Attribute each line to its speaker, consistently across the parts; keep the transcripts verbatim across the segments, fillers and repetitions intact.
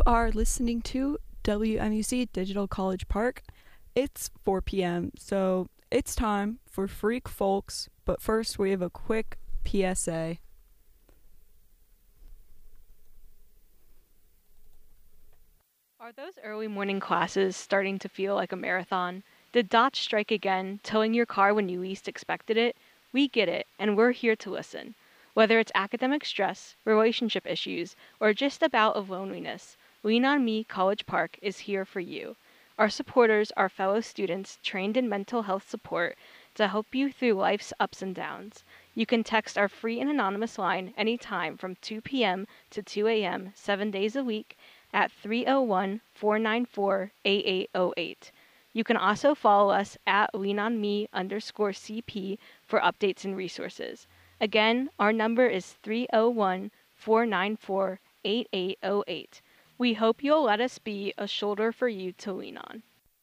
Speaker 1: are listening to W M U C Digital College Park. It's four p.m., so it's time for Freak Folks, but first we have a quick P S A.
Speaker 2: Are those early morning classes starting to feel like a marathon? Did dots strike again, towing your car when you least expected it? We get it, and we're here to listen. Whether it's academic stress, relationship issues, or just a bout of loneliness, Lean On Me College Park is here for you. Our supporters are fellow students trained in mental health support to help you through life's ups and downs. You can text our free and anonymous line anytime from two p.m. to two a.m. seven days a week at three oh one, four nine four, eight eight oh eight. You can also follow us at leanonme underscore CP for updates and resources. Again, our number is three oh one, four nine four, eight eight oh eight. We hope you'll let us be a shoulder for you to lean on.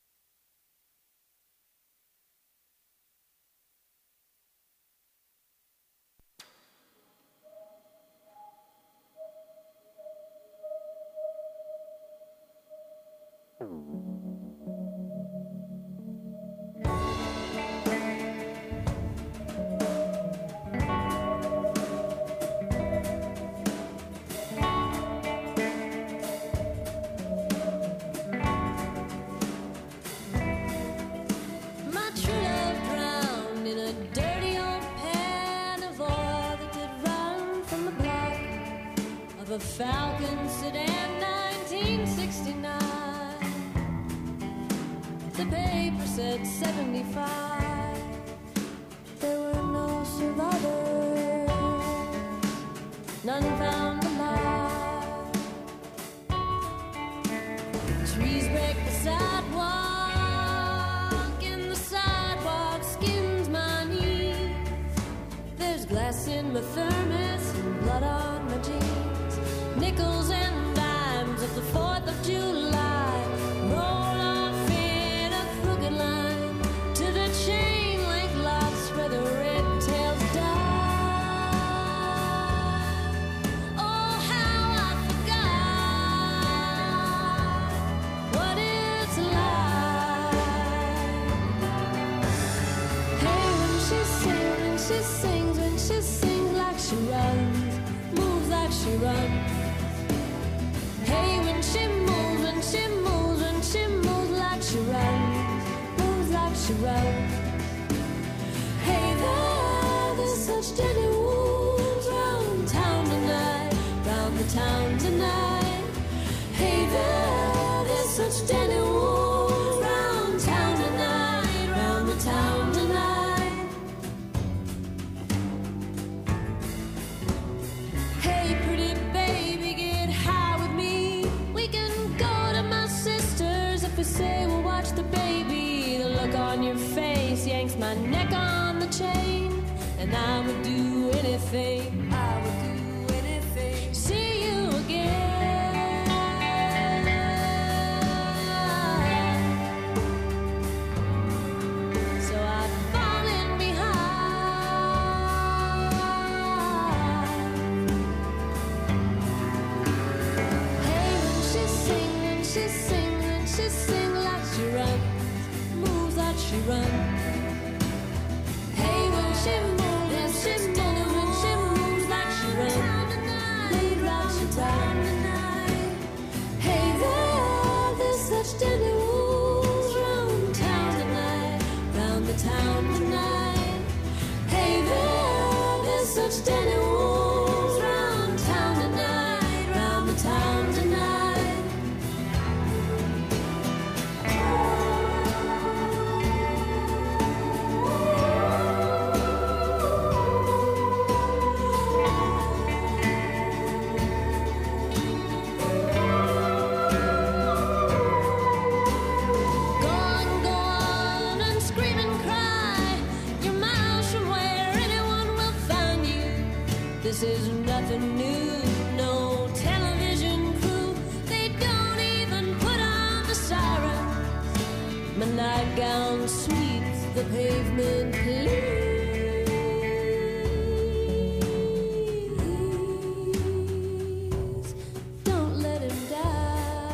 Speaker 3: A Falcon sedan, nineteen sixty-nine. The paper said seventy-five. There were no survivors, none found alive. Trees break the sidewalk, and the sidewalk skins my knees. There's glass in my thermos and blood on my jeans. Nickels and dimes of the fourth of July roll off in a crooked line to the chain link lots where the red tails die. Oh, how I forgot what it's like. Hey, when she sings, when she sings, when she sings like she runs, moves like she runs. She runs. Hey there, there's such deadly wolves round town tonight, round the town tonight. Hey there, there's such deadly wolves round town tonight, round the town tonight. Hey pretty baby, get high with me. We can go to my sister's if we say we'll watch the baby. On your face yanks my neck on the chain, and I would do anything, I would do anything, see you again. So I've fallen behind. Hey, when she sing, when she sing, when she sing like she runs, she runs. Hey, when she moves, when she moves, when she moves like she runs, lead right she down tonight. Hey there, there's such deadly wolves round town tonight, round the town tonight. Hey there, there's such deadly wolves round town tonight, round the town tonight. This is nothing new, no television crew. They don't even put on the sirens. My nightgown sweeps the pavement clean. Don't let him die.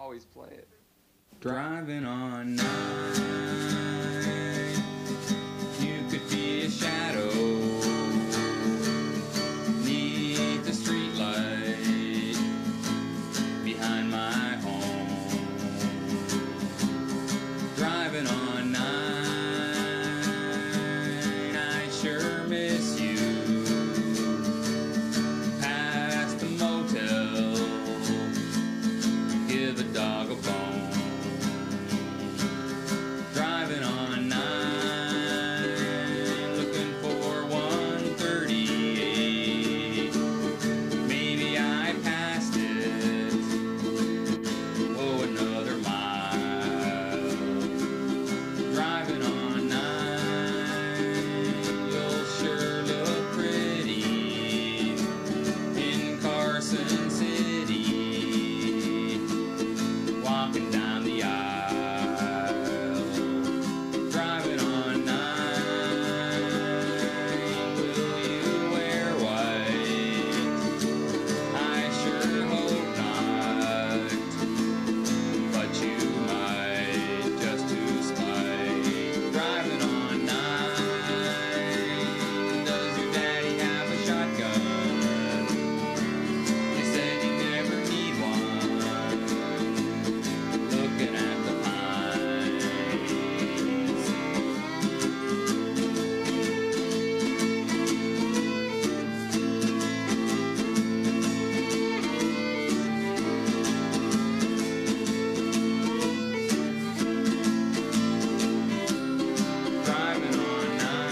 Speaker 4: always play it.
Speaker 5: Driving on nine, you could be a shadow neath the streetlight behind my home. Driving on nine, I sure miss you. Past the motel, give a dog a bone. Driving on nine, looking for one thirty-eight. Maybe I passed it, oh, another mile. Driving on nine, you'll sure look pretty in Carson City, walking down the aisle. Driving on nine, will you wear white? I sure hope not, but you might, just to spite. Driving on nine, does your daddy have a shotgun? You said you never need one. Looking at the pines. Driving on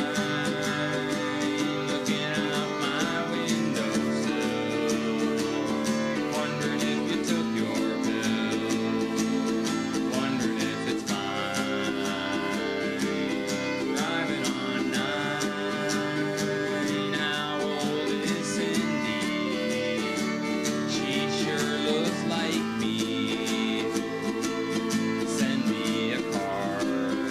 Speaker 5: nine, looking out my windowsill, wondering if you took your pill, wondering if it's mine. Driving on nine, how old is Cindy? She sure looks like me. Send me a card.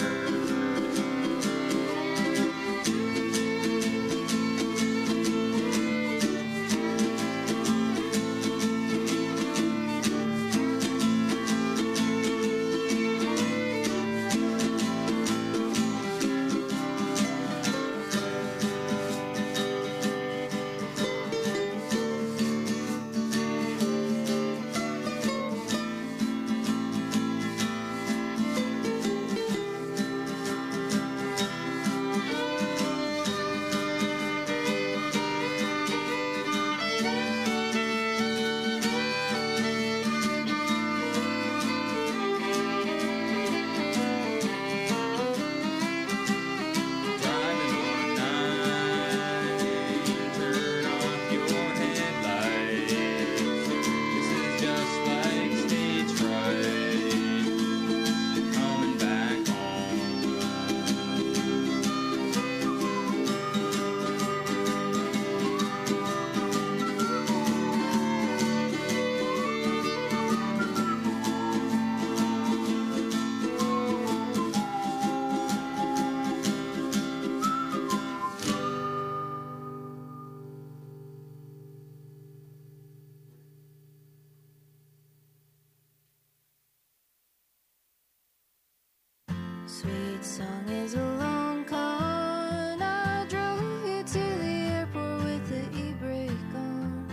Speaker 5: Driving on nine, turn off your headlights. This is just like stage fright, coming back home.
Speaker 3: Sweet song is a long con. I drove you to the airport with the e-brake on.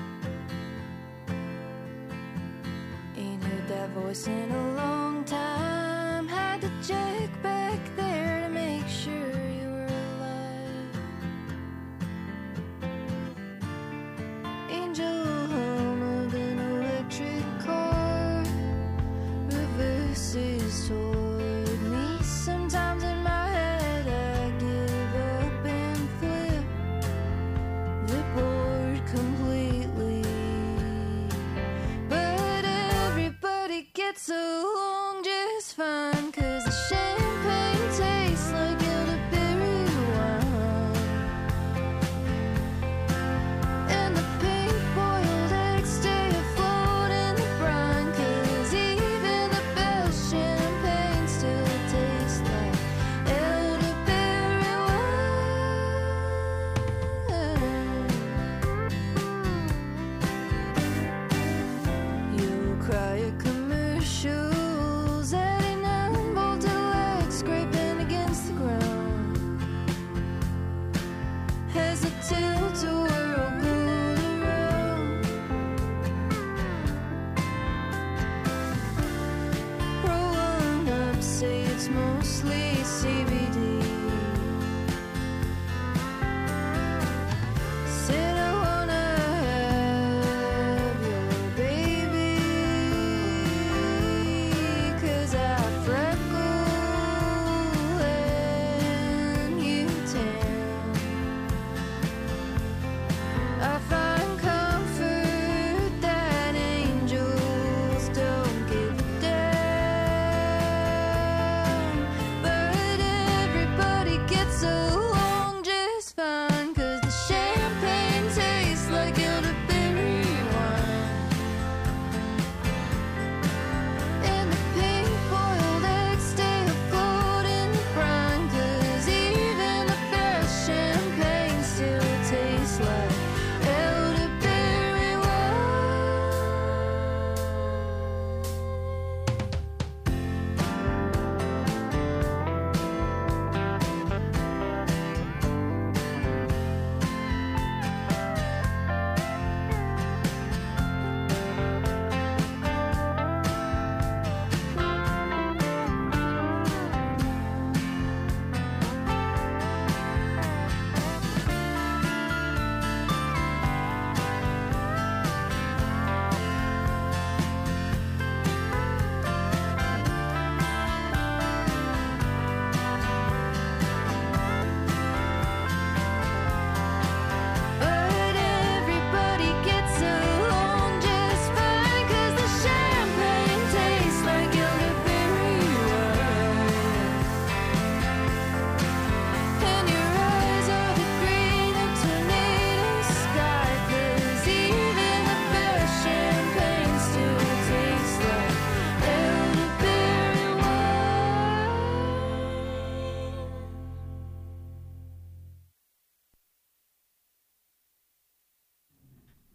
Speaker 3: Ain't heard that voice in a long time. Had to check back there to make sure you were alive. Angel hum of an electric car reverses toward me. Sometimes in my head I give up and flip the board completely. But everybody gets along.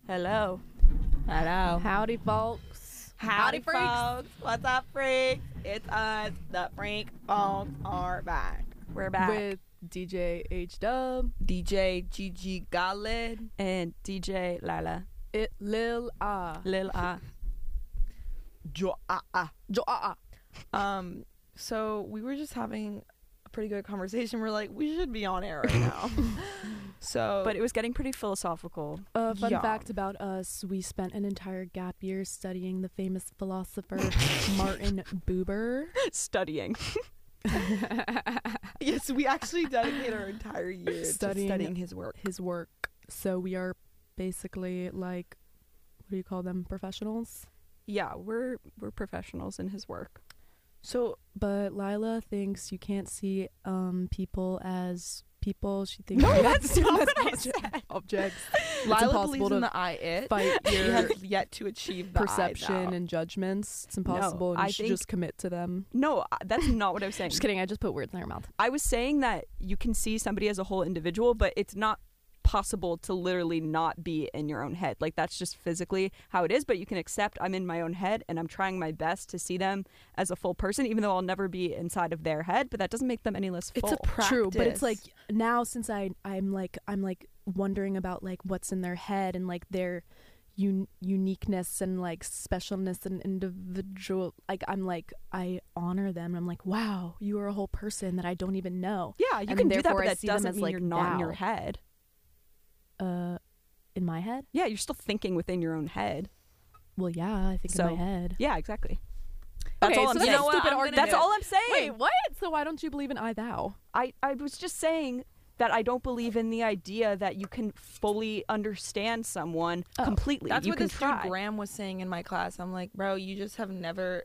Speaker 1: Hello.
Speaker 4: Hello.
Speaker 6: Howdy, folks.
Speaker 4: Howdy, folks. What's up, freaks? It's us, the freak folks are back.
Speaker 1: We're back.
Speaker 6: With D J H Dub,
Speaker 4: D J Gigi Khaled.
Speaker 1: and D J Lila.
Speaker 6: it Lil Ah.
Speaker 1: Lil Ah.
Speaker 4: Jo ah ah.
Speaker 6: Jo Ah
Speaker 4: Um, so we were just having a pretty good conversation. We're like, we should be on air right now. so,
Speaker 1: But it was getting pretty philosophical.
Speaker 6: Uh, fun
Speaker 4: Yeah.
Speaker 6: fact about us, we spent an entire gap year studying the famous philosopher Martin Buber.
Speaker 1: Studying.
Speaker 4: yes, we actually dedicate our entire year
Speaker 6: Studying-
Speaker 4: to studying his work.
Speaker 6: His work. So we are basically like, what do you call them, professionals?
Speaker 1: Yeah, we're we're professionals in his work.
Speaker 4: So,
Speaker 6: But Lila thinks you can't see um people as people. She thinks
Speaker 4: No,
Speaker 6: you
Speaker 4: that's
Speaker 6: see them
Speaker 4: not
Speaker 6: as
Speaker 4: what I
Speaker 6: object-
Speaker 4: said.
Speaker 6: objects.
Speaker 4: Lila
Speaker 6: impossible
Speaker 4: believes
Speaker 6: to
Speaker 4: in the I it.
Speaker 6: Fight
Speaker 4: He
Speaker 6: your
Speaker 4: has yet to achieve the I
Speaker 6: perception
Speaker 4: thou.
Speaker 6: and judgments. It's impossible, and you
Speaker 1: I
Speaker 6: should
Speaker 1: think-
Speaker 6: just commit to them.
Speaker 1: No, I- that's not what I was saying.
Speaker 6: Just kidding. I just put words in her mouth.
Speaker 1: I was saying that you can see somebody as a whole individual, but it's not possible to literally not be in your own head. Like, that's just physically how it is, but you can accept I'm in my own head and I'm trying my best to see them as a full person, even though I'll never be inside of their head, but that doesn't make them any less full.
Speaker 4: It's a practice.
Speaker 6: True, but it's like now since I I'm like I'm like wondering about like what's in their head and like their un- uniqueness and like specialness and individual, like I'm like I honor them. I'm like, wow, you are a whole person that I don't even know.
Speaker 1: Yeah, you
Speaker 6: And
Speaker 1: can do that,
Speaker 6: therefore
Speaker 1: but
Speaker 6: I
Speaker 1: that
Speaker 6: see them
Speaker 1: doesn't
Speaker 6: as,
Speaker 1: mean
Speaker 6: like,
Speaker 1: you're not in your
Speaker 6: thou.
Speaker 1: head.
Speaker 6: Uh, in my head?
Speaker 1: Yeah, you're still thinking within your own head.
Speaker 6: Well, yeah, I think
Speaker 1: So,
Speaker 6: in my head.
Speaker 1: Yeah, exactly. That's
Speaker 6: Okay,
Speaker 1: all I'm
Speaker 6: so that's
Speaker 1: saying.
Speaker 6: a stupid
Speaker 4: I'm
Speaker 6: argument.
Speaker 4: gonna
Speaker 1: That's
Speaker 4: do-
Speaker 1: all I'm saying.
Speaker 6: Wait, what? So why don't you believe in I thou?
Speaker 1: I, I was just saying that I don't believe in the idea that you can fully understand someone
Speaker 6: Oh.
Speaker 1: completely.
Speaker 4: That's
Speaker 1: you
Speaker 4: what
Speaker 1: can
Speaker 4: this
Speaker 1: try.
Speaker 4: dude Graham was saying in my class. I'm like, bro, you just have never.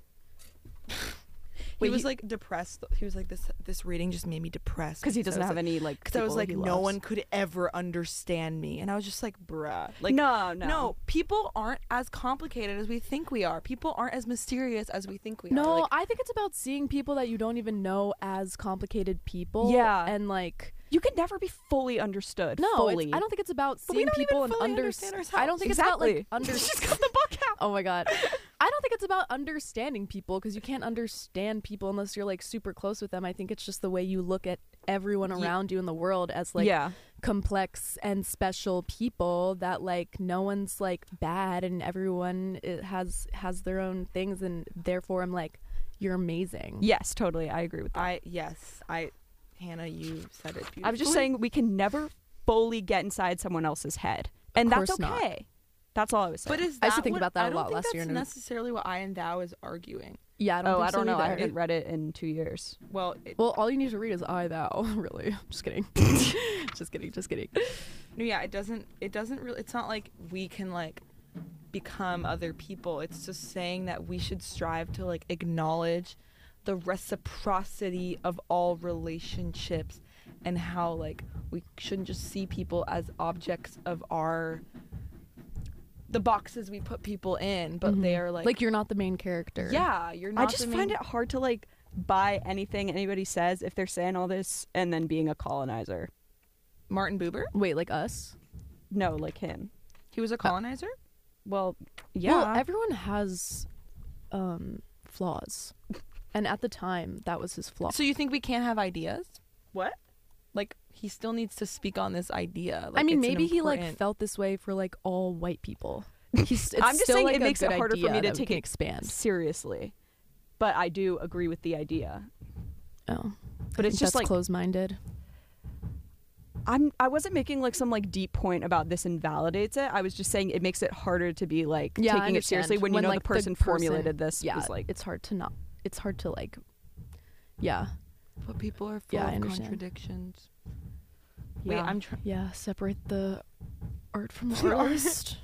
Speaker 4: he
Speaker 1: Wait,
Speaker 4: was
Speaker 1: he-
Speaker 4: like depressed. He was like, this this reading just made me depressed
Speaker 1: Because he
Speaker 4: because I
Speaker 1: doesn't
Speaker 4: was
Speaker 1: have
Speaker 4: like,
Speaker 1: any, like,
Speaker 4: Because I was
Speaker 1: people
Speaker 4: like,
Speaker 1: he
Speaker 4: no
Speaker 1: loves.
Speaker 4: one could ever understand me, and I was just like, bruh, like,
Speaker 1: no, no.
Speaker 4: no, people aren't as complicated as we think we are. People aren't as mysterious as we think we
Speaker 6: No,
Speaker 4: are. Like,
Speaker 6: I think it's about seeing people that you don't even know as complicated people.
Speaker 1: Yeah.
Speaker 6: And like,
Speaker 1: You can never be fully understood.
Speaker 6: no,
Speaker 1: fully.
Speaker 6: it's, I don't think it's about
Speaker 4: But we
Speaker 6: seeing
Speaker 4: don't
Speaker 6: people
Speaker 4: even
Speaker 6: and
Speaker 4: fully
Speaker 6: understand.
Speaker 4: understand
Speaker 6: I don't think
Speaker 1: Exactly.
Speaker 6: it's about like under.
Speaker 4: She's got the book out.
Speaker 6: Oh my god. I don't think it's about understanding people because you can't understand people unless you're like super close with them. I think it's just the way you look at everyone
Speaker 4: Ye-
Speaker 6: around you in the world as like
Speaker 1: yeah.
Speaker 6: complex and special people that like no one's like bad and everyone it has has their own things and therefore I'm like you're amazing.
Speaker 1: Yes, totally. I agree with that.
Speaker 4: I yes, I, Hannah, you said it beautifully.
Speaker 1: I was just saying we can never fully get inside someone else's head. And that's
Speaker 6: course not.
Speaker 1: okay. That's all I was saying.
Speaker 4: But is
Speaker 6: I used to
Speaker 4: that
Speaker 6: think
Speaker 4: what-
Speaker 6: about that
Speaker 4: I
Speaker 6: a
Speaker 4: don't
Speaker 6: lot
Speaker 4: think
Speaker 6: last
Speaker 4: that's
Speaker 6: year and-
Speaker 4: necessarily what I and thou is arguing.
Speaker 6: Yeah, I don't
Speaker 1: oh,
Speaker 6: think
Speaker 1: I don't
Speaker 6: so
Speaker 1: know. I
Speaker 6: either.
Speaker 1: haven't read it in two years.
Speaker 4: Well, it,
Speaker 6: Well, all you need to read is I thou, really. Just kidding. just kidding, just kidding.
Speaker 4: no, yeah, it doesn't. It doesn't really. It's not like we can like become other people. It's just saying that we should strive to like acknowledge the reciprocity of all relationships and how like we shouldn't just see people as objects of our the boxes we put people in, but
Speaker 6: Mhm.
Speaker 4: they are like
Speaker 6: Like you're not the main character.
Speaker 4: yeah, you're not.
Speaker 1: I just
Speaker 4: the
Speaker 1: find
Speaker 4: main-
Speaker 1: it hard to like buy anything anybody says if they're saying all this and then being a colonizer.
Speaker 4: Martin Buber.
Speaker 6: Wait, like us?
Speaker 1: No, like him.
Speaker 4: He was a colonizer.
Speaker 1: Well, yeah.
Speaker 6: Well, everyone has um flaws. And at the time, that was his flaw.
Speaker 4: So you think we can't have ideas?
Speaker 1: what?
Speaker 4: Like he still needs to speak on this idea. Like,
Speaker 6: I mean,
Speaker 4: it's an
Speaker 6: maybe he like
Speaker 4: important-
Speaker 6: felt this way for like all white people. He's, it's
Speaker 1: I'm just
Speaker 6: still,
Speaker 1: saying
Speaker 6: like,
Speaker 1: it
Speaker 6: a
Speaker 1: makes it
Speaker 6: good
Speaker 1: harder for me
Speaker 6: idea
Speaker 1: to
Speaker 6: that we
Speaker 1: take
Speaker 6: can
Speaker 1: it
Speaker 6: expand.
Speaker 1: seriously. But I do agree with the idea.
Speaker 6: Oh,
Speaker 1: But
Speaker 6: I
Speaker 1: it's
Speaker 6: think
Speaker 1: just
Speaker 6: that's
Speaker 1: like
Speaker 6: closed-minded.
Speaker 1: I'm I wasn't making like some like deep point about this invalidates it. I was just saying it makes it harder to be like
Speaker 6: Yeah, I
Speaker 1: taking it seriously
Speaker 6: understand.
Speaker 1: when you
Speaker 6: When,
Speaker 1: know
Speaker 6: like,
Speaker 1: the
Speaker 6: the
Speaker 1: person
Speaker 6: person-
Speaker 1: formulated this
Speaker 6: Yeah,
Speaker 1: was like
Speaker 6: it's hard to not. It's hard to like. Yeah,
Speaker 4: But people are full
Speaker 6: Yeah, I
Speaker 4: of
Speaker 6: understand.
Speaker 4: contradictions. Wait,
Speaker 1: yeah.
Speaker 4: I'm trying.
Speaker 6: yeah. Separate the art from the
Speaker 4: From the art.
Speaker 6: artist.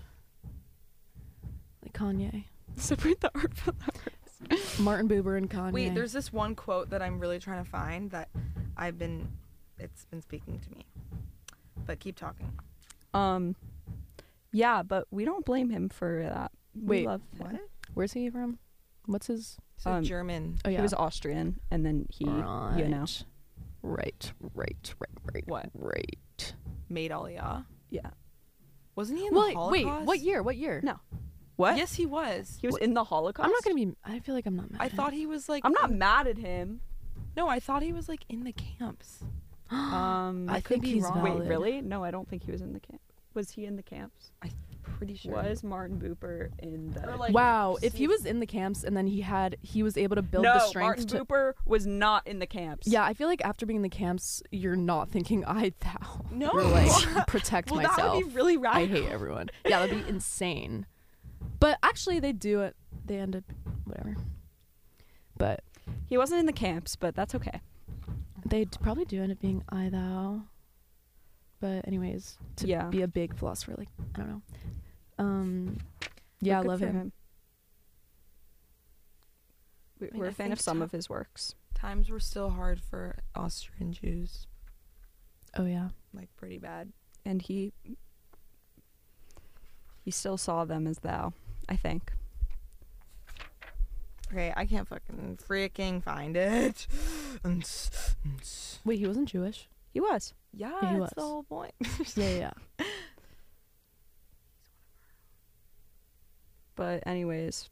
Speaker 6: Like Kanye,
Speaker 1: separate the art from the art.
Speaker 6: Martin Buber, and Kanye.
Speaker 4: Wait, there's this one quote that I'm really trying to find that I've been. It's been speaking to me. But keep talking.
Speaker 1: Um yeah, but we don't blame him for that. We
Speaker 6: Wait,
Speaker 1: love him.
Speaker 4: What?
Speaker 6: Where's he from? What's his?
Speaker 4: So
Speaker 1: Um,
Speaker 4: German.
Speaker 6: Oh yeah,
Speaker 1: He was Austrian and then he
Speaker 6: right.
Speaker 1: you know.
Speaker 6: Right, right, right, right.
Speaker 4: What?
Speaker 6: Right.
Speaker 4: Made Aliyah.
Speaker 1: Yeah.
Speaker 4: Wasn't he in
Speaker 6: Wait,
Speaker 4: the Holocaust?
Speaker 6: wait, what year? What year?
Speaker 1: No. What?
Speaker 4: Yes, he was.
Speaker 1: He was in the Holocaust.
Speaker 6: I'm not gonna be. I feel like I'm not mad.
Speaker 4: I
Speaker 6: at him.
Speaker 4: thought he was like.
Speaker 1: I'm not
Speaker 4: in-
Speaker 1: mad at him.
Speaker 4: No, I thought he was like in the camps.
Speaker 1: Um,
Speaker 6: I
Speaker 4: I could
Speaker 6: think
Speaker 4: be
Speaker 6: he's
Speaker 4: wrong.
Speaker 6: valid.
Speaker 1: wait, really? No, I don't think he was in the camp. Was he in the camps?
Speaker 4: Pretty sure.
Speaker 1: Was Martin Buber in the?
Speaker 4: Or, like,
Speaker 6: Wow, if he
Speaker 4: see-
Speaker 6: was in the camps and then he had he was able to build
Speaker 1: no,
Speaker 6: the strength
Speaker 1: Martin
Speaker 6: to.
Speaker 1: Buber was not in the camps.
Speaker 6: Yeah, I feel like after being in the camps, you're not thinking I thou.
Speaker 4: No.
Speaker 6: You're like protect
Speaker 4: well,
Speaker 6: myself.
Speaker 4: that would be really
Speaker 6: I
Speaker 4: radical.
Speaker 6: hate everyone. Yeah, that'd be insane. But actually, they do it. They end up whatever. But
Speaker 1: he wasn't in the camps, but that's okay.
Speaker 6: they d- probably do end up being I thou. But anyways, to
Speaker 1: Yeah.
Speaker 6: be a big philosopher, like I don't know. Um, yeah, I
Speaker 1: Good
Speaker 6: love
Speaker 1: for
Speaker 6: him.
Speaker 1: We,
Speaker 4: mean,
Speaker 1: we're
Speaker 4: I
Speaker 1: a fan
Speaker 4: think
Speaker 1: of some
Speaker 4: so.
Speaker 1: of his works.
Speaker 4: Times were still hard for Austrian Jews.
Speaker 6: Oh yeah.
Speaker 4: Like pretty bad.
Speaker 1: And he he still saw them as thou, I think.
Speaker 4: Okay, I can't fucking freaking find it.
Speaker 6: Wait, he wasn't Jewish.
Speaker 1: He was.
Speaker 4: Yeah,
Speaker 6: Yeah, he
Speaker 4: that's the
Speaker 6: was.
Speaker 4: whole point.
Speaker 6: Yeah, yeah. yeah.
Speaker 1: But anyways,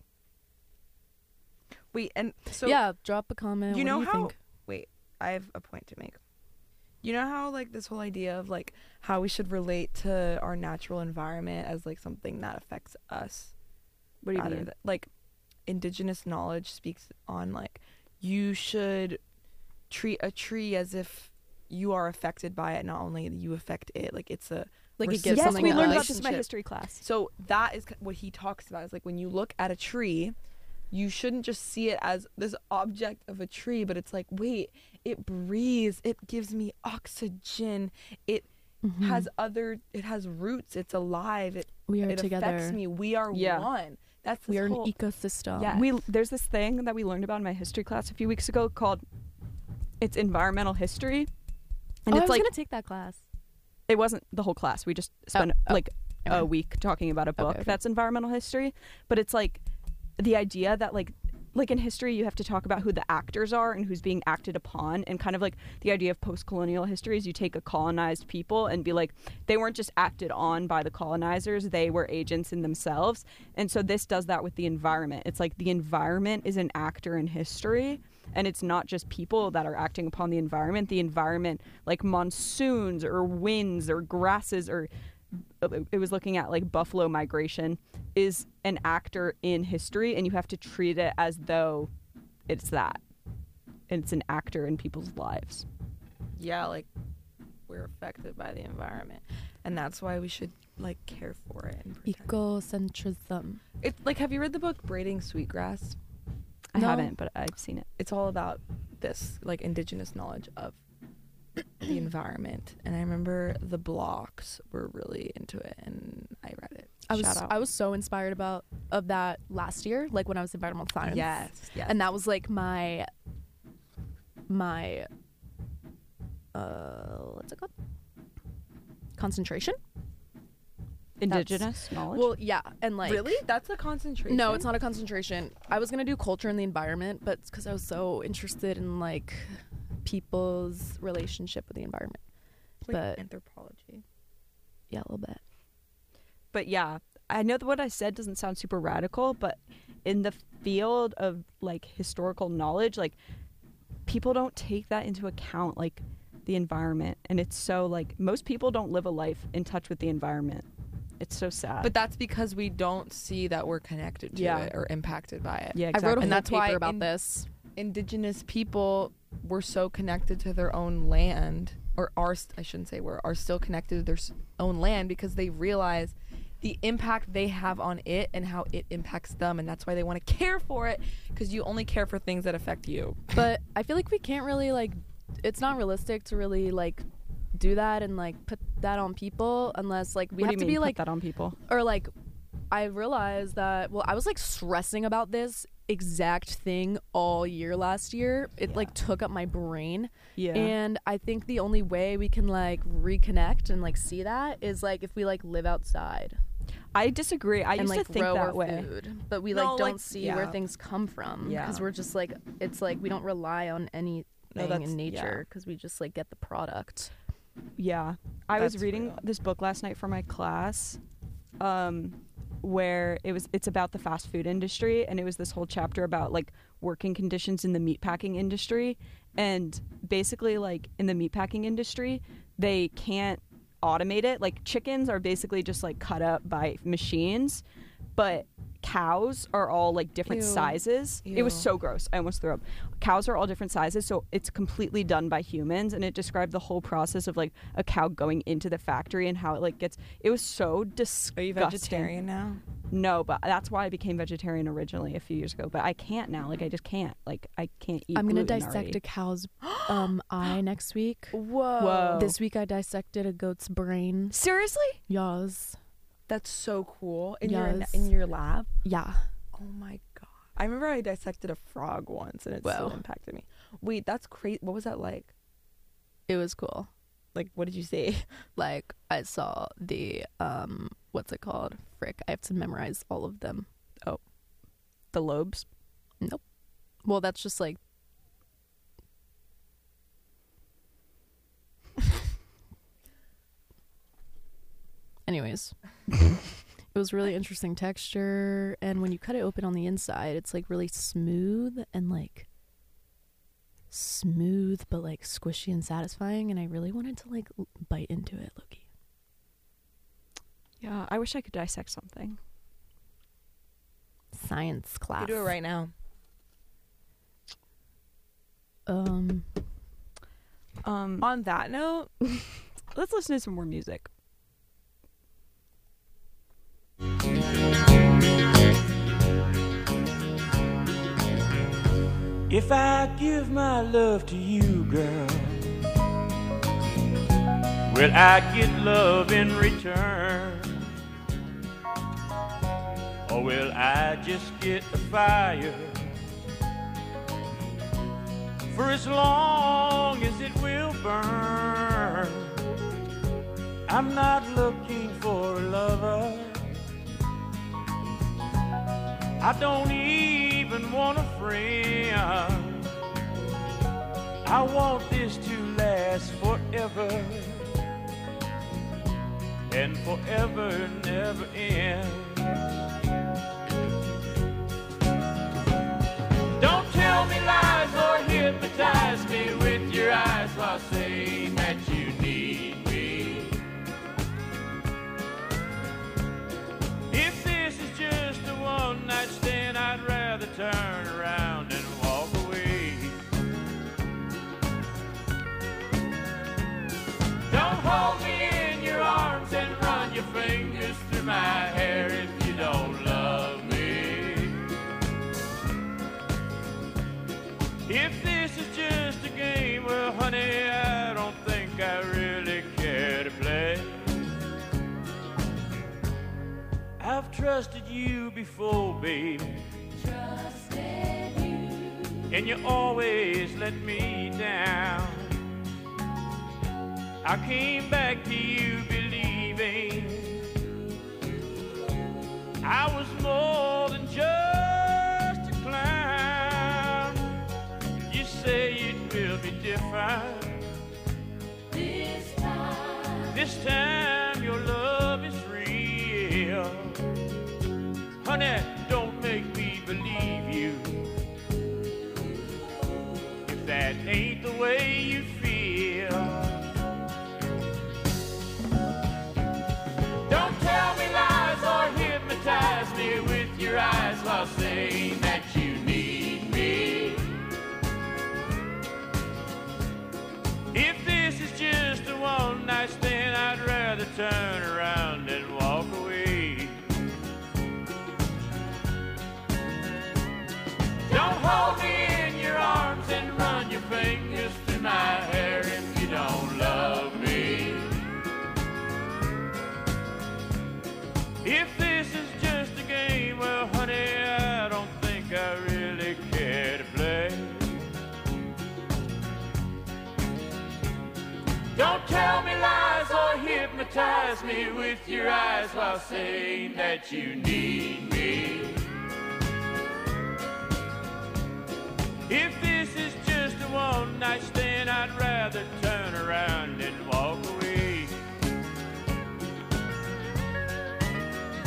Speaker 4: Wait, and so
Speaker 6: yeah, drop a comment.
Speaker 4: you
Speaker 6: What
Speaker 4: know
Speaker 6: do you
Speaker 4: how?
Speaker 6: think?
Speaker 4: Wait, I have a point to make. You know how like this whole idea of like how we should relate to our natural environment as like something that affects us.
Speaker 1: what do you
Speaker 4: rather
Speaker 1: mean?
Speaker 4: than- like indigenous knowledge speaks on like you should treat a tree as if you are affected by it, not only you affect it. Like it's a
Speaker 6: Like it
Speaker 4: Yes,
Speaker 6: gives
Speaker 1: Yes,
Speaker 6: something
Speaker 1: we
Speaker 6: to
Speaker 1: learned
Speaker 6: us.
Speaker 1: about this in my
Speaker 4: relationship.
Speaker 1: history class.
Speaker 4: So that is what he talks about. Is like when you look at a tree, you shouldn't just see it as this object of a tree, but it's like, wait, it breathes, it gives me oxygen, it
Speaker 6: Mhm.
Speaker 4: has other, it has roots, it's alive, it
Speaker 6: we are
Speaker 4: it
Speaker 6: together.
Speaker 4: affects me. We are
Speaker 1: Yeah.
Speaker 4: one. That's this
Speaker 6: We are an
Speaker 4: whole,
Speaker 6: ecosystem.
Speaker 4: Yeah.
Speaker 1: We there's this thing that we learned about in my history class a few weeks ago called it's environmental history. And
Speaker 6: oh, I
Speaker 1: it's
Speaker 6: was
Speaker 1: like
Speaker 6: gonna take that class.
Speaker 1: it wasn't the whole class. We just spent
Speaker 6: oh,
Speaker 1: like
Speaker 6: okay.
Speaker 1: a week talking about a book
Speaker 6: okay.
Speaker 1: that's environmental history, but it's like the idea that like like in history you have to talk about who the actors are and who's being acted upon, and kind of like the idea of post-colonial history is you take a colonized people and be like they weren't just acted on by the colonizers, they were agents in themselves. And so this does that with the environment. It's like the environment is an actor in history, and it's not just people that are acting upon the environment. The environment, like monsoons or winds or grasses, or it was looking at like buffalo migration, is an actor in history, and you have to treat it as though it's that. It's an actor in people's lives.
Speaker 4: yeah, like we're affected by the environment, and that's why we should like care for it and protect it.
Speaker 6: Ecocentrism.
Speaker 4: It like, have you read the book Braiding Sweetgrass?
Speaker 1: I
Speaker 6: No.
Speaker 1: haven't, but I've seen it.
Speaker 4: It's all about this like indigenous knowledge of the environment, and I remember the blocks were really into it, and I read it.
Speaker 6: I was
Speaker 1: Shout out.
Speaker 6: I was so inspired about of that last year, like when I was in environmental science.
Speaker 4: Yes, yes.
Speaker 6: And that was like my my uh what's it called? Concentration?
Speaker 1: Indigenous knowledge.
Speaker 6: Well, yeah, and like
Speaker 4: really, that's a concentration.
Speaker 6: no, it's not a concentration. I was gonna do culture and the environment, but it's because I was so interested in like people's relationship with the environment.
Speaker 4: It's like
Speaker 6: but-
Speaker 4: anthropology.
Speaker 6: Yeah, a little bit.
Speaker 1: But yeah, I know that what I said doesn't sound super radical, but in the field of like historical knowledge, like people don't take that into account, like the environment. And it's so like most people don't live a life in touch with the environment. It's so sad.
Speaker 4: But that's because we don't see that we're connected to
Speaker 1: Yeah.
Speaker 4: it or impacted by it.
Speaker 1: yeah,
Speaker 6: I
Speaker 1: exactly.
Speaker 6: wrote a
Speaker 4: And
Speaker 6: whole
Speaker 4: that's why
Speaker 6: paper about
Speaker 4: in-
Speaker 6: this.
Speaker 4: Indigenous people were so connected to their own land, or are st- I shouldn't say were are still connected to their s- own land because they realize the impact they have on it and how it impacts them, and that's why they want to care for it, because you only care for things that affect you.
Speaker 6: But I feel like we can't really like it's not realistic to really like do that and like put that on people unless like we
Speaker 1: what
Speaker 6: have
Speaker 1: do
Speaker 6: to
Speaker 1: you mean,
Speaker 6: be
Speaker 1: put
Speaker 6: like
Speaker 1: that on people?
Speaker 6: or like I realized that well I was like stressing about this exact thing all year last year. It like took up my brain.
Speaker 1: Yeah.
Speaker 6: And I think the only way we can like reconnect and like see that is like if we like live outside
Speaker 1: I disagree. I
Speaker 6: and
Speaker 1: used
Speaker 6: like
Speaker 1: to think
Speaker 6: grow
Speaker 1: that
Speaker 6: our
Speaker 1: way.
Speaker 6: food, but we
Speaker 4: No,
Speaker 6: like don't
Speaker 4: like,
Speaker 6: see where
Speaker 4: yeah.
Speaker 6: things come from
Speaker 1: Yeah.
Speaker 6: because we're just like it's like we don't rely on anything
Speaker 4: that's-
Speaker 6: in
Speaker 4: yeah.
Speaker 6: nature because we just like get the product.
Speaker 1: Yeah. I was
Speaker 4: That's
Speaker 1: reading
Speaker 4: real.
Speaker 1: this book last night for my class, um, where it was it's about the fast food industry, and it was this whole chapter about like working conditions in the meatpacking industry. And basically, like in the meatpacking industry, they can't automate it. Like chickens are basically just like cut up by machines, but cows are all like different
Speaker 4: Ew.
Speaker 1: sizes. It was
Speaker 4: Ew.
Speaker 1: so gross. I almost threw up. Cows are all different sizes, so it's completely done by humans. And it described the whole process of like a cow going into the factory and how it like gets. It was so disgusting.
Speaker 4: Are you vegetarian now?
Speaker 1: No, but that's why I became vegetarian originally a few years ago. But I can't now. Like I just can't. Like I can't eat.
Speaker 6: I'm gonna
Speaker 1: gluten
Speaker 6: dissect
Speaker 1: already.
Speaker 6: a cow's um eye next week.
Speaker 4: Whoa.
Speaker 1: Whoa.
Speaker 6: This week I dissected a goat's brain.
Speaker 1: Seriously?
Speaker 6: Yas.
Speaker 4: That's so cool. In
Speaker 6: Yes.
Speaker 4: your in your lab?
Speaker 6: Yeah.
Speaker 4: Oh my god. I remember I dissected a frog once and it still
Speaker 6: Wow.
Speaker 4: impacted me. Wait, that's crazy. What was that like?
Speaker 6: It was cool.
Speaker 4: Like, what did you say?
Speaker 6: Like I saw the um what's it called? Frick, I have to memorize all of them.
Speaker 1: The lobes.
Speaker 6: Nope. Well, that's just like anyways. It was really interesting texture, and when you cut it open on the inside, it's like really smooth and like smooth but like squishy and satisfying, and I really wanted to like l- bite into it, Loki.
Speaker 1: Yeah, I wish I could dissect something.
Speaker 6: Science class.
Speaker 4: You do it right now.
Speaker 6: Um
Speaker 1: Um,
Speaker 4: On that note,
Speaker 1: let's listen to some more music.
Speaker 7: If I give my love to you, girl, will I get love in return? Or will I just get the fire for as long as it will burn? I'm not looking for a lover. I don't even want a friend. I want this to last forever, and forever never ends. Don't tell me lies or hypnotize me with your eyes while saying that you need me. If this is just a one night stand, I'd rather turn around and walk away. Don't hold me in your arms and run your fingers through my hair if you don't love me. If this is just a game, well, honey, I don't think I really care to play. I've trusted you before, baby,
Speaker 3: Trusted you.
Speaker 7: and you always let me down. I came back to you believing I was more than just a clown. You say it will be different
Speaker 3: This time.
Speaker 7: this time. Your love is real, honey. Don't make me believe you if that ain't the way you feel. Don't tell me lies or hypnotize me with your eyes while saying that you need me. If this is just a one night stand, I'd rather turn around and walk away. Don't hold me in your arms and run your fingers through my hair if you don't love me. If this is just a game, well, honey, I don't think I really care to play. Don't tell me lies or hypnotize me with your eyes while saying that you need me. If this is just a one night stand, I'd rather turn around and walk away.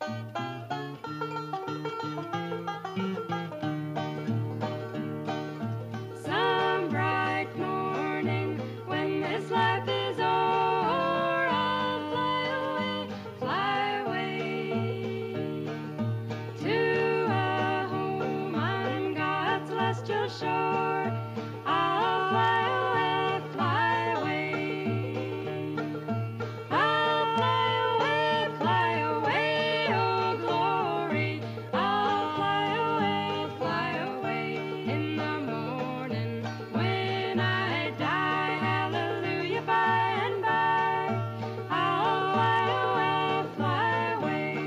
Speaker 3: Some bright morning when this life is o'er, I'll fly away, fly away to a home on God's celestial shore. I'll fly away, fly away. I'll fly away, fly away, oh glory. I'll fly away, fly away in the morning when I die. Hallelujah, by and by. I'll fly away, fly away.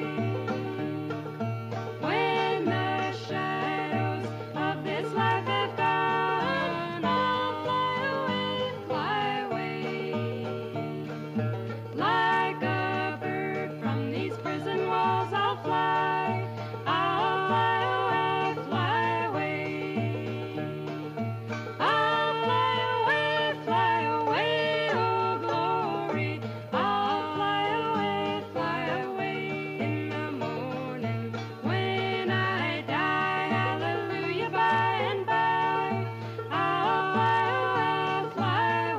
Speaker 3: When the shadows of this life have gone, I'll fly away, fly away. Like a bird from these prison walls, I'll fly. I'll fly away, fly away. I'll fly away, fly away, oh glory. I'll fly away, fly away in the morning when I die. Hallelujah, by and by. I'll fly away, fly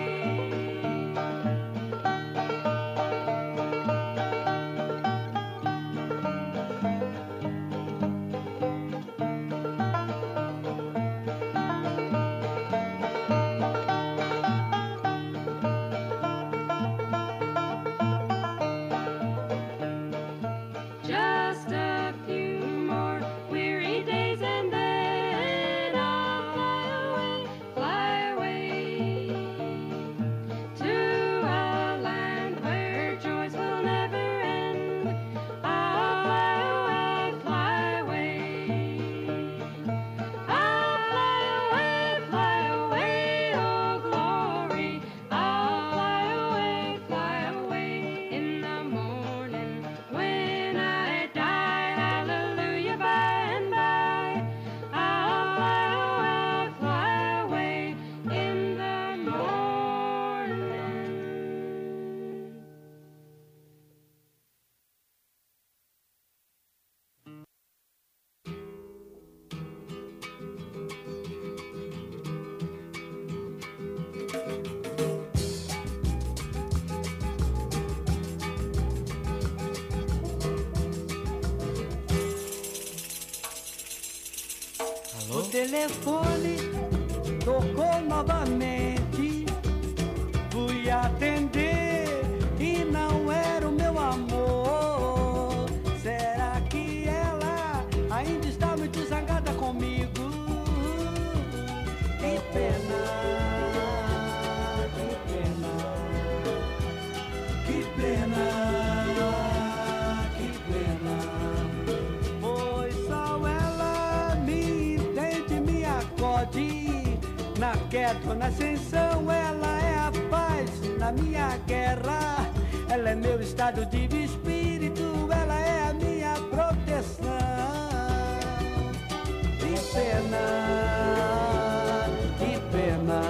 Speaker 3: Just a few more weary days and then I'll fly away, fly away to a land where joys will never end. I'll fly away, fly away. I'll fly away, fly away, oh glory. I'll fly away, fly away in the morning when I die. Hallelujah, by and by. I'll fly away, fly away in the morning.
Speaker 8: O telefone tocou novamente. Fui atender e não era o meu amor. Será que ela ainda está muito zangada comigo? Que pena, que pena, que pena, que pena. Pois só ela me entende, me acode. Na queda ou na ascensão, ela é a paz na minha guerra. Ela é meu estado de espírito, ela é a minha proteção. Que pena, que pena,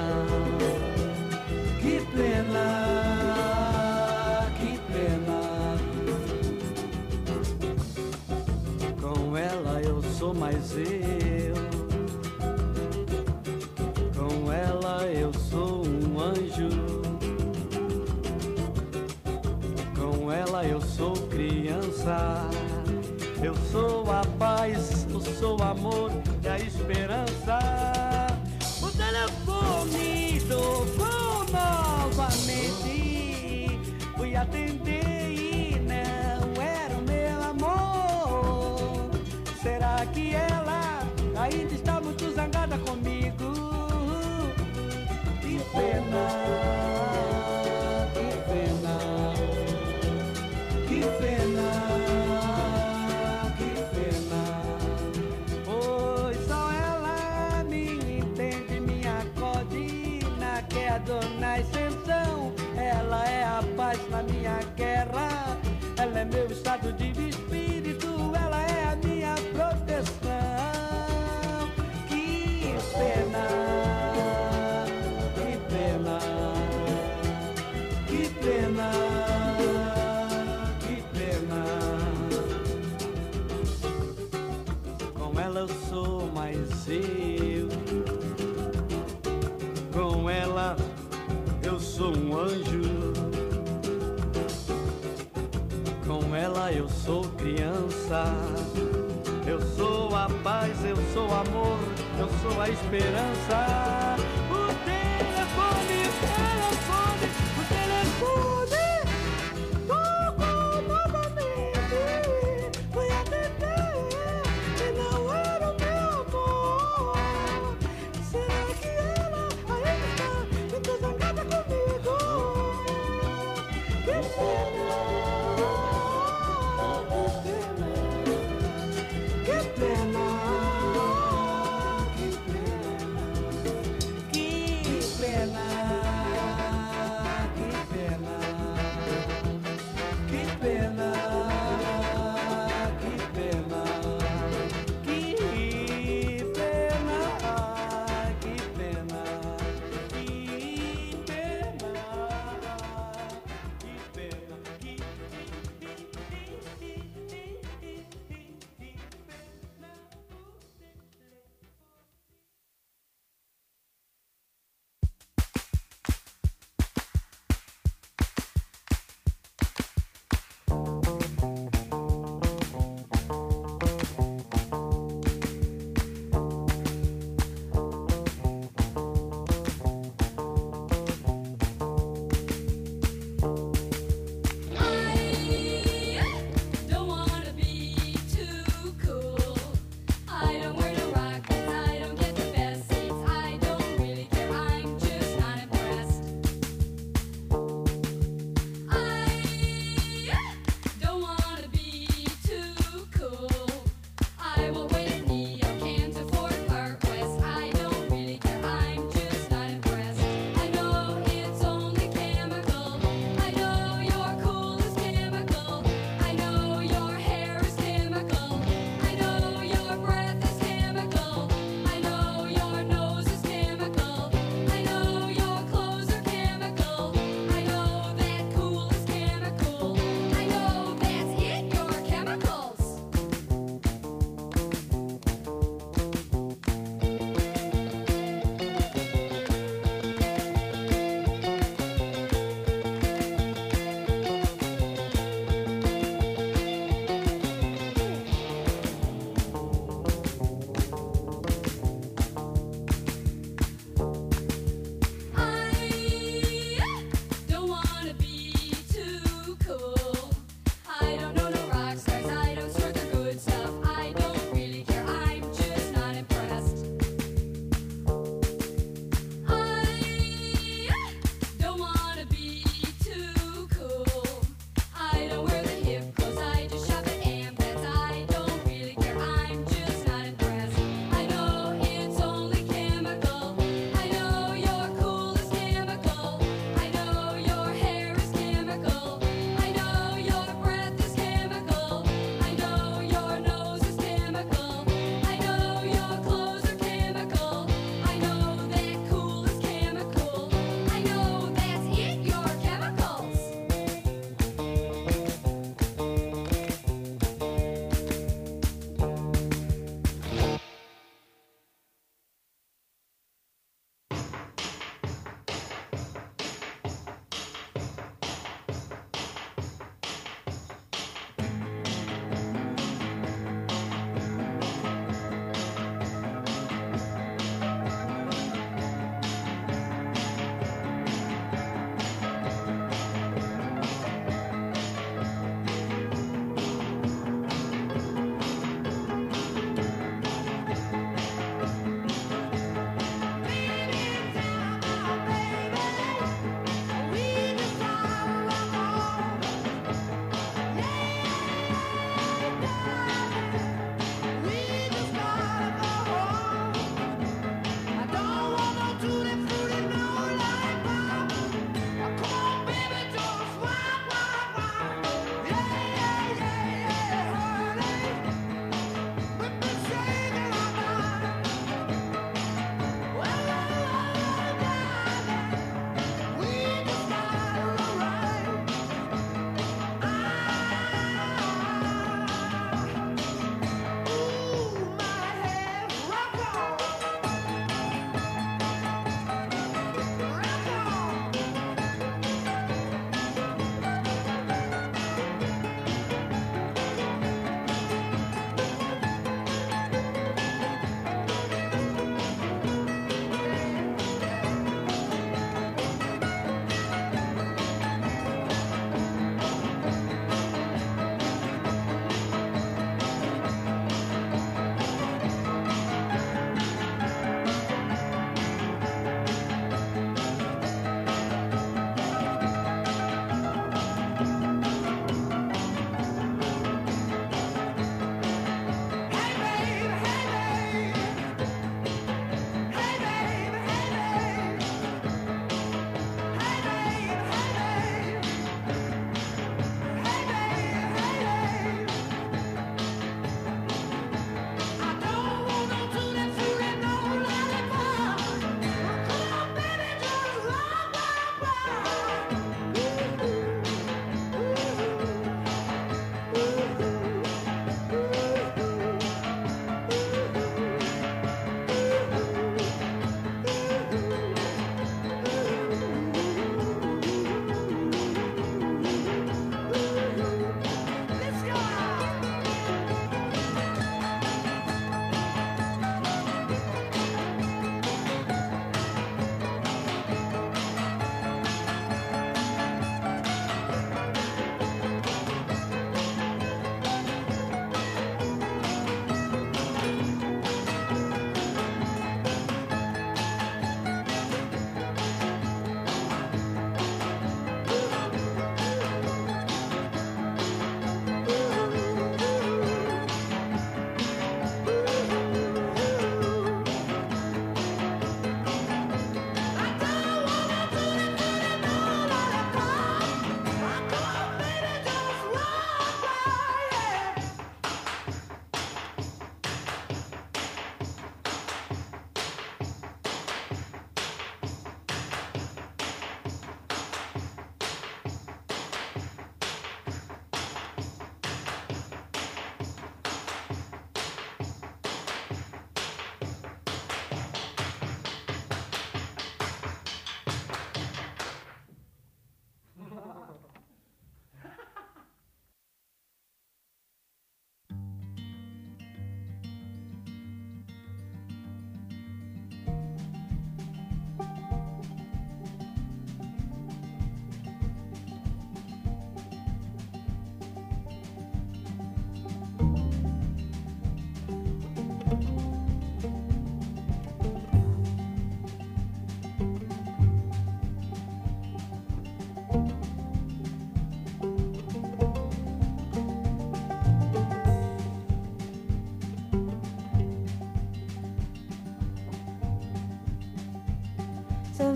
Speaker 8: que pena, que pena. Com ela eu sou mais eu. Com ela eu sou um anjo. Com ela eu sou criança. Eu sou a paz, eu sou o amor e a esperança. O telefone tocou novamente. Fui atender e não era o meu amor. Será que ela ainda está muito zangada comigo? Que pena, que pena, que pena, que pena. Pois só ela me entende, me acode na queda ou na ascensão. Ela é a paz na minha guerra. Ela é meu estado de espírito, ela é a minha proteção. Que pena, que pena, que pena, que pena. sou um anjo. Com ela eu sou criança. Eu sou a paz, eu sou o amor, eu sou a esperança. O telefone, o telefone, o telefone tocou novamente. Fui atender e não era o meu amor. Será que ela ainda está muito zangada comigo? Que pena. Que pena, que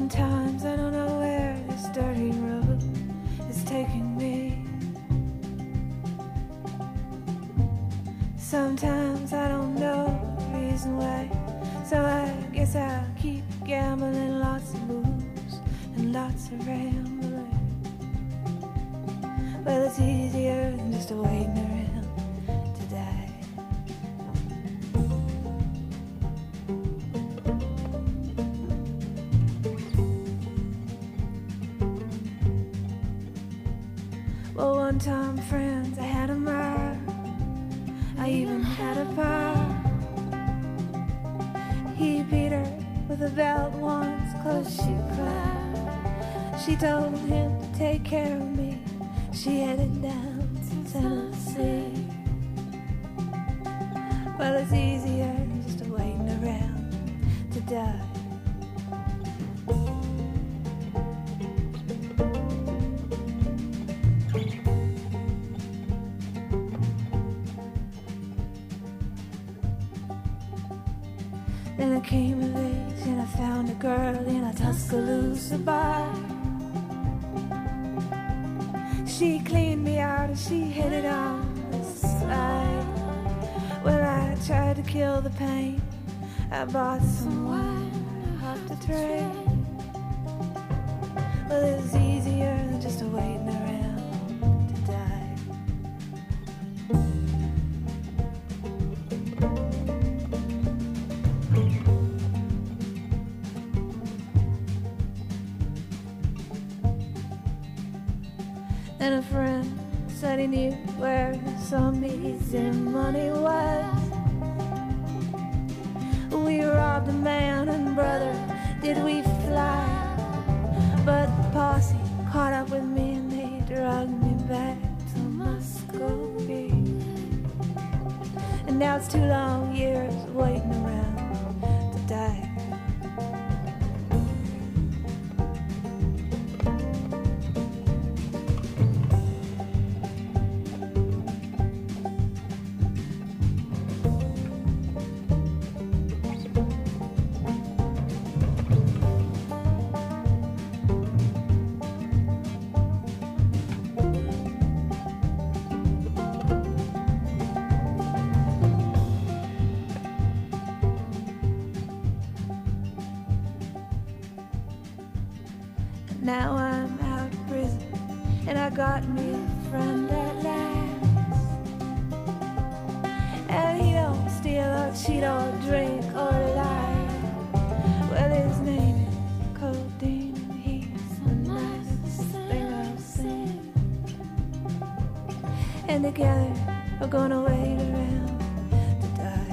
Speaker 3: Sometimes I don't know where this dirty road is taking me. Sometimes I don't know the reason why, so I guess I'll keep gambling, lots of moves and lots of rambling. Well, it's easier than just waiting around to die. Well, one time, friends, I had a mile. I even had a pal. He beat her with a belt once, 'cause she cried. She told him to take care of me. She headed down to Tennessee. Well, it's easier than just waiting around to die. Then I came of age and I found a girl in a Tuscaloosa bar. She cleaned me out and she hit it on the side. Well, I tried to kill the pain. I bought some wine off the tray. Well, it was easier than just waiting around to die. And a friend said he knew where some easy money was. We robbed a man and brother, did we fly? But the posse caught up with me and they dragged me back to Muscovy. And now it's two long years waiting around to die. Now I'm out of prison and I got me a friend at last. And he don't steal or cheat or drink or lie. Well, his name is Codeine and he's the nicest thing I've seen. And together we're gonna wait around to die.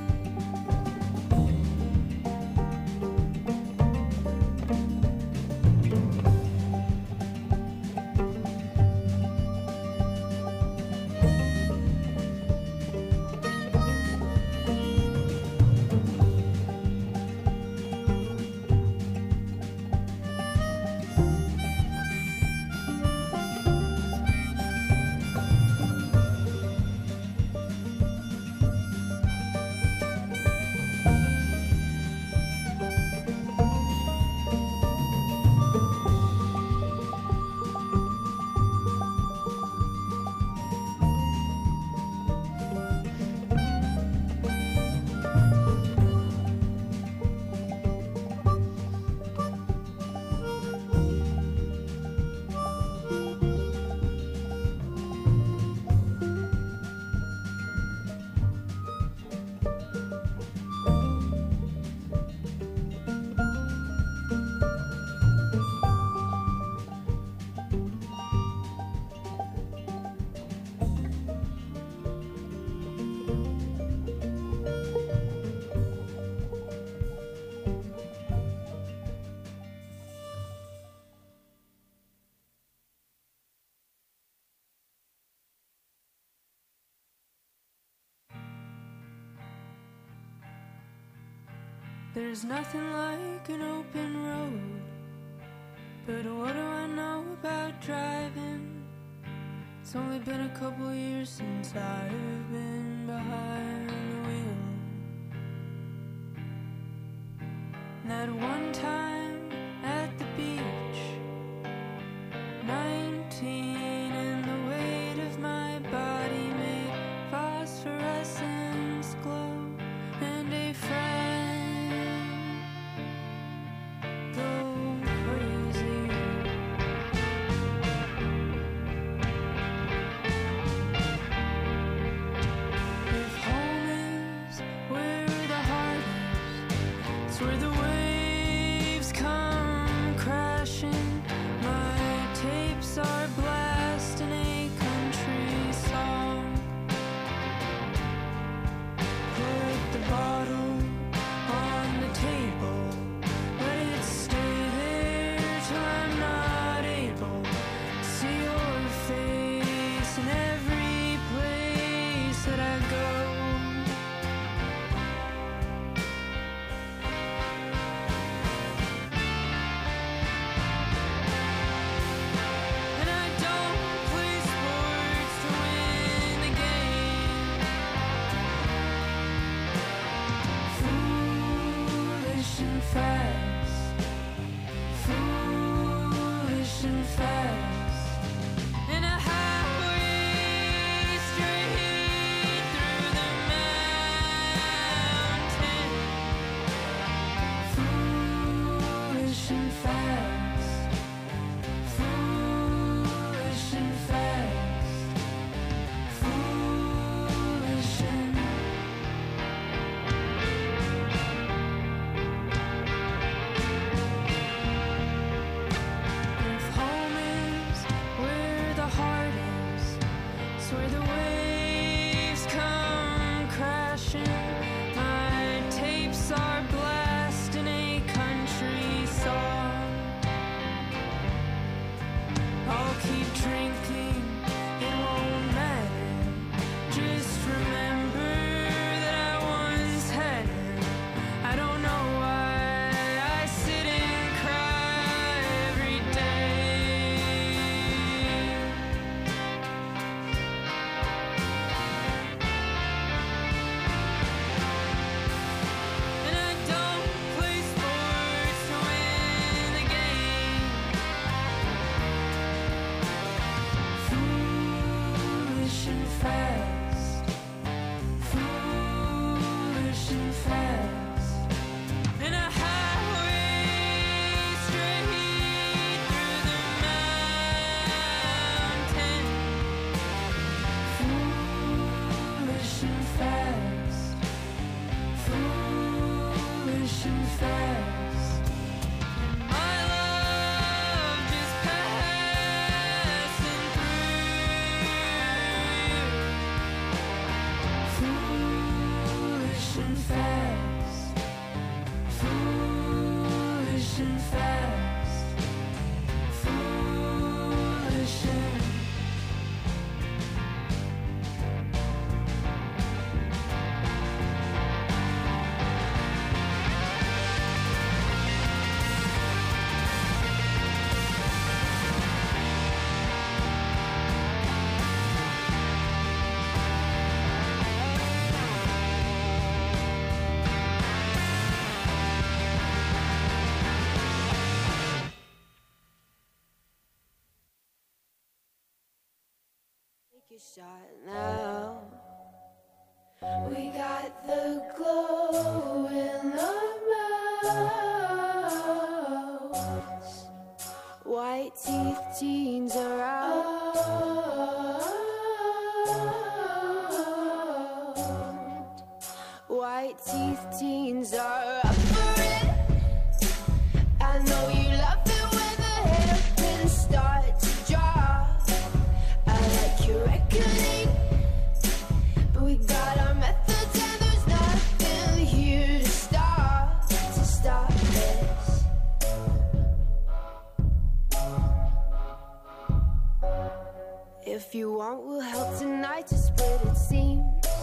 Speaker 9: There's nothing like an open road, but what do I know about driving? It's only been a couple years since I've been behind the wheel. And that one time at tapes are blasting a country song. Put the bottle on the table, let it stay there till I'm not able to see your face in every place that I go. And I don't play sports to win the game. Foolish and fast, foolish and fast, in a highway straight through the mountain. Foolish and fast, foolish and fast, foolish and if home is where the heart is, it's where the waves come crashing. My tapes are blasting a country song. I'll keep drinking, it won't matter. Just remember that I once had her. I don't know why I sit and cry every day. And I don't play sports to win the game. Foolish and fast, foolish and fast, in a highway straight through the mountain. Foolish and fast, foolish and fast, and my love just passing through. Foolish and fast, foolish and fast, foolish and
Speaker 3: Take a shot now. We got the glow in our mouths. White teeth, teens are out. White teeth, teens are up for it. I know you love it when the hairpins start to drop. I like your reckoning, but we got our methods and there's nothing here to stop, to stop this. If you want, we'll help tonight to split it seems.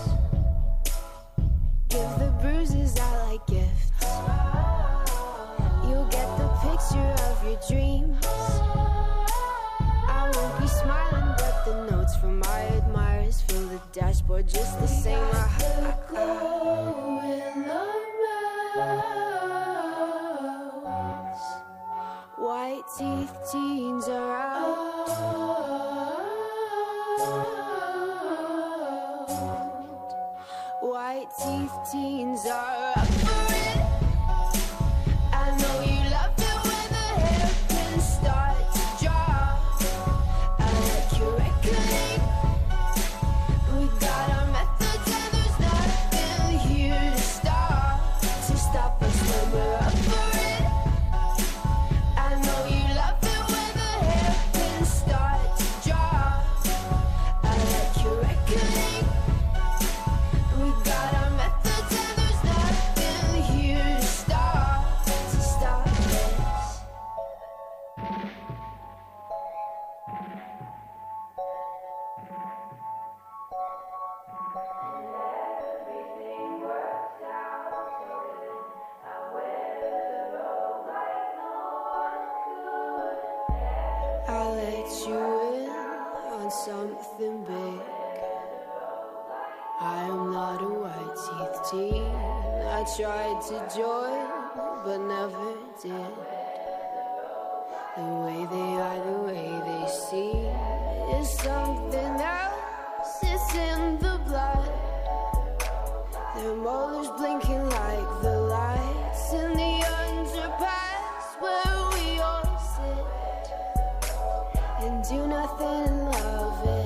Speaker 3: Give the bruises out like gifts. You'll get the picture of your dreams. I won't be smiling, but the notes from my admirers fill the dashboard just the same. Ah, ah, ah. In our mouths. White teeth, teens are out. White teeth, teens are up for it. I know you love it when the hairpins start to drop. I like your reckoning, but we got our methods and there's nothing here to stop, to stop us when we're up for it. I know you love it when the hairpins start. I let you in on something big. I am not a white-teeth teen. I tried to join, but never did. The way they are, the way they see is something else. It's in the blood. Their molars blinking like the lights in the underpass where we all sit and do nothing and love it.